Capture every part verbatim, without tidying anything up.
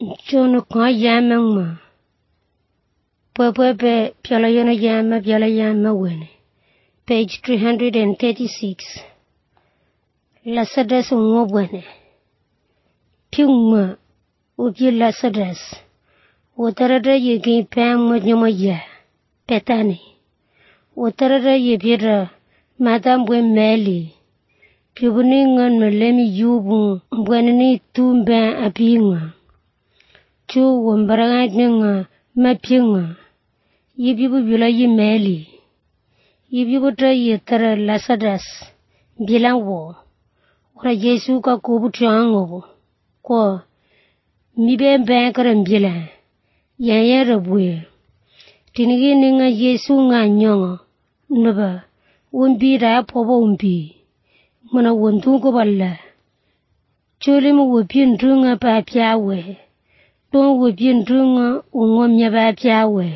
Jono kwa yamang ma. Pepe piala yana yama piala yama wene. Page three hundred thirty-six. Lasadas ngobwene. Pingma uki lasadas. Utarada yegi pang nyoma ya. Petani. Utarada yebira madam bwe meli. Pibuni ngan melemi yubu mbweneni tumba apinga. Chu wambaranga nga mapinga. Yibibu bila yi meli. Yibibu tra yetara lasadas. Bilang wo. Ura Yesu ka kubu triango. Ko mibe bankara mbila. Yaya rabwe. Tinigi ninga Yesu nga nyonga. Naba. Wumbi raya poba wumbi. Mwana wuntungu bala. Chulimu wupin drunga pa piawe. Tong wupin drunga ungomnya pa piawe.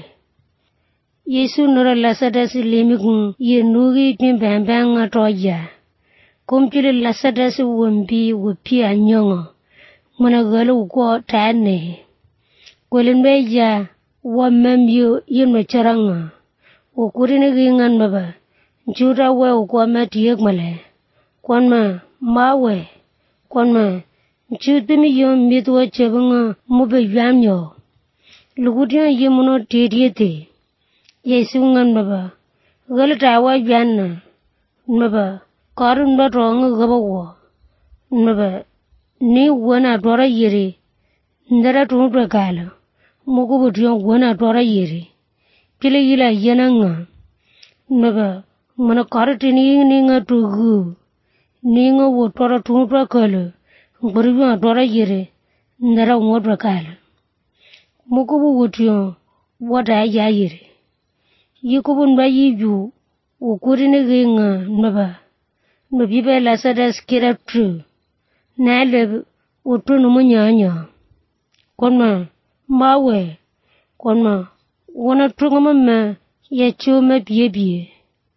Yesu nora lasadasi limikung ye nugi pimbambanga toya. Kumpili lasadasi wumbi wupi anyonga. Mwana gala uko tane. Kwelimbe ya wamamyo yinwa charanga. Ukurini gingan maba. Nchuta we uko matiyek male. Kwanma mawe. Kwanma nchutimi yon mitwa chabanga mube yamyo. Lukutiya yemuno tediyete. Yesu ngan maba. Galatawa yanna. Maba. Karun ba ronga gabawo. Maba. Ni wana dora yere. Ndara tunutwa kala. Mukubu tiyon wana dora yere. Pila yila yananga. Maba. Mana karatini ninga tugu. Ninga wo tora tunutwa kala. Nguriwa dora yere. Ndara ngodwa kala. Mukubu wutiyon. Wada ya yere. Yikubu nba yiju. Ukurini ginga. Maba. Mbibe lasadas kira tru. Naleb utunu munyanya. Kwanma mawe. Kwanma wana trunga mama ya chuma biye biye.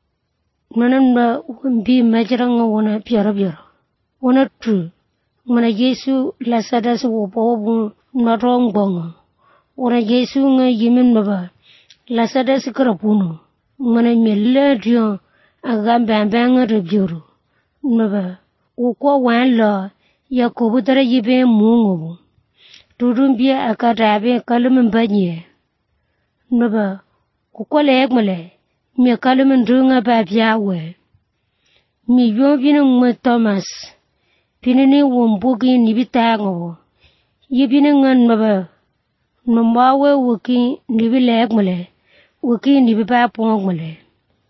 Manamba mbi majiranga wana piara piara. Wana tru. Mana Yesu lasadas wopo wopo narong bonga. Wana Yesu nga yimin maba. Lasadas karapuno. Mana mele diyo agamba ambanga rebiuru. Maba. Ukwa wanla ya kubutara yibe mungu. Turumbia akadabe kalummbanye. Maba. Ukwa legmale. Mi kalumbunga babiawe. Mi yobina ngwe Thomas. Pinini wumbugi nibitango. Yibina ngan maba. Mbawe wuki nibi legmale. Wuki nibi bapongmale.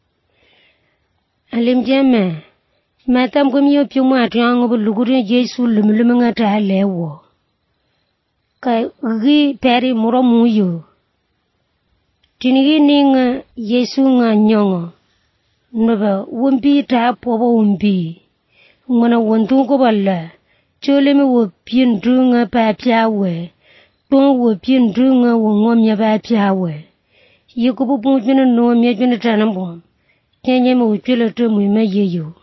Alim jeme. Matam kumiyo piyuma triango buluguri Yesu lumulumunga tahalewo. Kai ugi peri muro muyo. Tinigi ninga Yesu nga nyongo. Maba wumbi taha poba wumbi. Ngwana wuntungu bala. Cholemi wupin drunga pa piawe. Tong wupin drunga wungomnya pa piawe. Yikubu punjuna no miyajuna tanambo. Kenyeme wupila tu mwima yeyo.